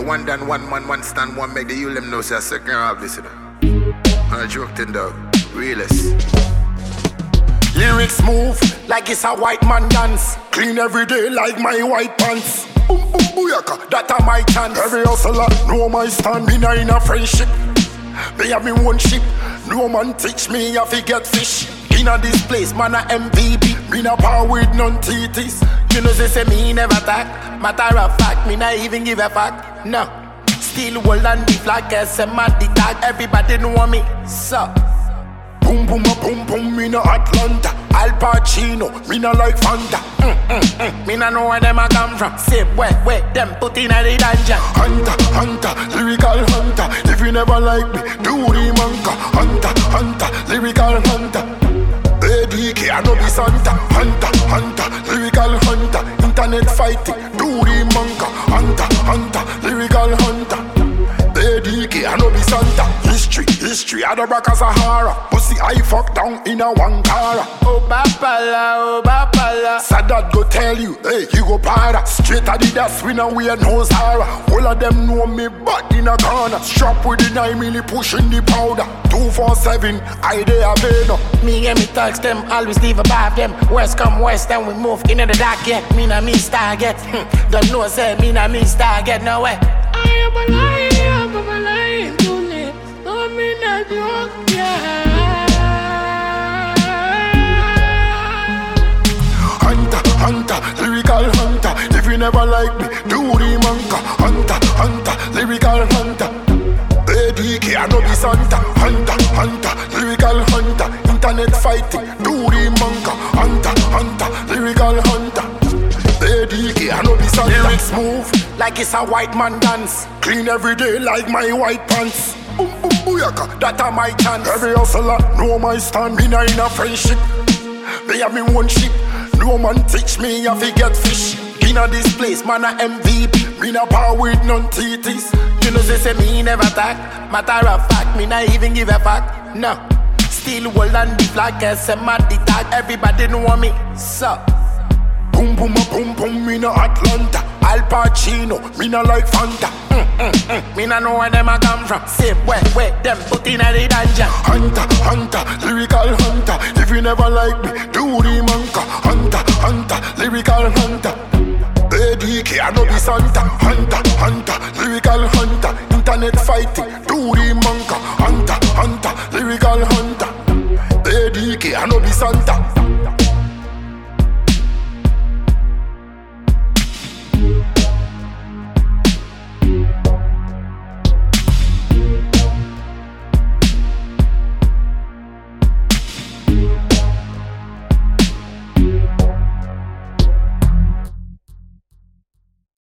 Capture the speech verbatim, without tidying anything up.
one done, one man, one stand, one make the you them know say a second half this, you know. I joke thing dog, realist. Lyrics move like it's a white man dance. Clean every day like my white pants. Boom boom booyaka, that a my chance. Every hustler know my stand, me na in a friendship. Me have me one ship, no man teach me how to get fish. Inna this place, man a M V P. Me na power with none T Ts. You know they say me never talk. Matter of fact, me not even give a fuck. No, still hold on the flag, S M at the tag. Everybody know me, so boom boom a boom boom, me na Atlanta. Al Pacino, me na like Fanta. Mm, mm, mm. Me na know where them a come from. Say where, where them put in a the dungeon. Hunter, hunter, lyrical hunter. If you never like me, do the manka. Hunter, hunter, lyrical hunter. A D K, I know be Santa. Hunter, hunter, lyrical hunter. Internet fighting, do the manka. Hunter, hunter, lyrical hunter. A D K, I know be Santa. History, history, I don't back a Sahara. Pussy I fuck down in a Wankara. Oh Bapala, oh Bapala. Sadat go tell you, hey, you go para. Straight Adidas, we now wear no Zara. All of them know me but in a corner. Strap with the nine milli pushing the powder. Two four seven, I dey a vein. Me and me thugs them, always leave above them. West come west, then we move into the dark yet. Me na me star get. Don't know say me na me star get no way. I am alive. I'm alive to live. I'm in a joke, yeah. Hunter, hunter, lyrical hunter. If you never like me, do the manka. Hunter, hunter, lyrical hunter. A D K, I know be Santa. Hunter, hunter, lyrical hunter. Internet fighting, do the manka. Hunter, hunter, lyrical hunter. A D K, I know be Santa. Lyrics move like it's a white man dance. Clean every day like my white pants. Boom boom booyaka, that a my chance. Every hustler know my stand, me na in a friendship. They have me one ship, no man teach me how to get fish. Inna this place, man a M V P. Me na power with none T Ts. You know they say me never talk. Matter of fact, me not even give a fuck. No, still hold on the flag, S M at the tag. Everybody know me, so boom boom a boom boom, me na Atlanta. Al Pacino, me na like Fanta. Mm, mm, mm. Me na know where them a come from. Say where, where them put in a the dungeon. Hunter, hunter, lyrical hunter. If you never like me, do the manka. Hunter, hunter, lyrical hunter. A D K, I know be Santa. Hunter, hunter, lyrical hunter. Internet fighting, do the manka. Hunter, hunter, lyrical hunter. A D K, I know be Santa.